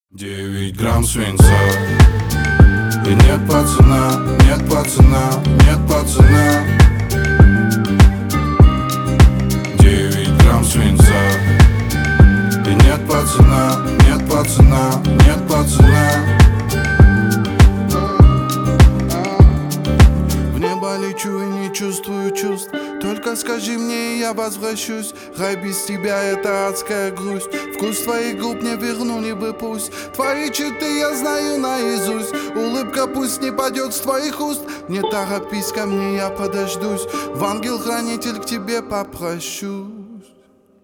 9 грамм свинца. И нет пацана, нет пацана, нет пацана. 9 грамм свинца. И нет пацана, нет пацана, нет пацана. В небо лечу и не чувствую чувств. Только скажи мне, и я возвращусь. Рай без тебя — это адская грусть. Вкус твоих губ не вернули бы пусть. Твои черты я знаю наизусть. Улыбка пусть не падет с твоих уст. Не торопись ко мне, я подождусь. В ангел-хранитель к тебе попрощусь.